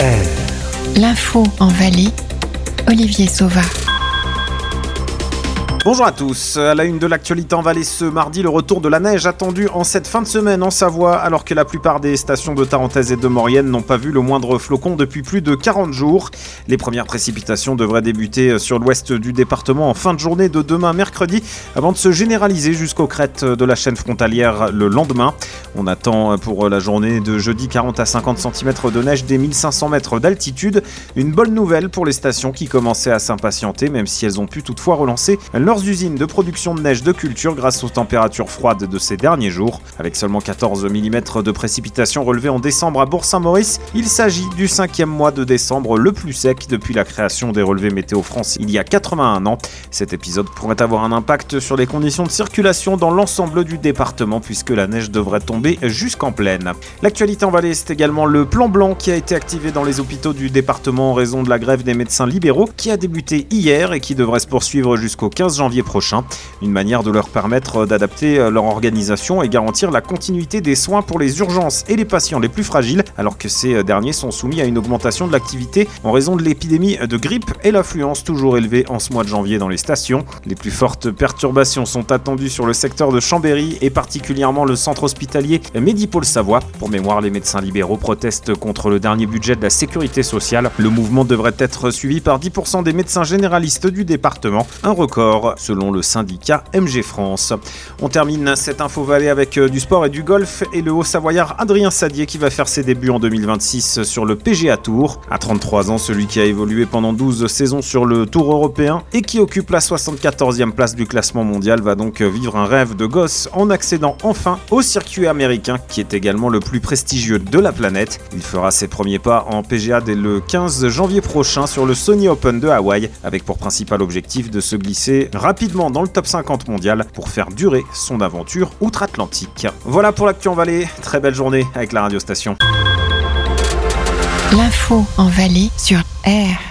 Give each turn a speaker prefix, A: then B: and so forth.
A: L'info en Valais, Olivier Sauva.
B: Bonjour à tous. À la une de l'actualité en Valais ce mardi, le retour de la neige attendu en cette fin de semaine en Savoie, alors que la plupart des stations de Tarentaise et de Maurienne n'ont pas vu le moindre flocon depuis plus de 40 jours. Les premières précipitations devraient débuter sur l'ouest du département en fin de journée de demain mercredi, avant de se généraliser jusqu'aux crêtes de la chaîne frontalière le lendemain. On attend pour la journée de jeudi 40 à 50 cm de neige des 1500 mètres d'altitude. Une bonne nouvelle pour les stations qui commençaient à s'impatienter, même si elles ont pu toutefois relancer leurs usines de production de neige de culture grâce aux températures froides de ces derniers jours. Avec seulement 14 mm de précipitations relevées en décembre à Bourg-Saint-Maurice, il s'agit du 5e mois de décembre le plus sec depuis la création des relevés Météo France il y a 81 ans. Cet épisode pourrait avoir un impact sur les conditions de circulation dans l'ensemble du département puisque la neige devrait tomber jusqu'en plaine. L'actualité en Valais, c'est également le plan blanc qui a été activé dans les hôpitaux du département en raison de la grève des médecins libéraux qui a débuté hier et qui devrait se poursuivre jusqu'au 15 janvier prochain. Une manière de leur permettre d'adapter leur organisation et garantir la continuité des soins pour les urgences et les patients les plus fragiles, alors que ces derniers sont soumis à une augmentation de l'activité en raison de l'épidémie de grippe et l'affluence toujours élevée en ce mois de janvier dans les stations. Les plus fortes perturbations sont attendues sur le secteur de Chambéry et particulièrement le centre hospitalier Medipôle Savoie. Pour mémoire, les médecins libéraux protestent contre le dernier budget de la sécurité sociale. Le mouvement devrait être suivi par 10% des médecins généralistes du département, un record selon le syndicat MG France. On termine cette info Valais avec du sport et du golf et le Haut-Savoyard Adrien Sadier qui va faire ses débuts en 2026 sur le PGA Tour. À 33 ans, celui qui a évolué pendant 12 saisons sur le Tour européen et qui occupe la 74e place du classement mondial va donc vivre un rêve de gosse en accédant enfin au circuit américain qui est également le plus prestigieux de la planète. Il fera ses premiers pas en PGA dès le 15 janvier prochain sur le Sony Open de Hawaï avec pour principal objectif de se glisser rapidement dans le top 50 mondial pour faire durer son aventure outre-Atlantique. Voilà pour l'actu en Valais, très belle journée avec la radio station.
A: L'info en Valais sur R.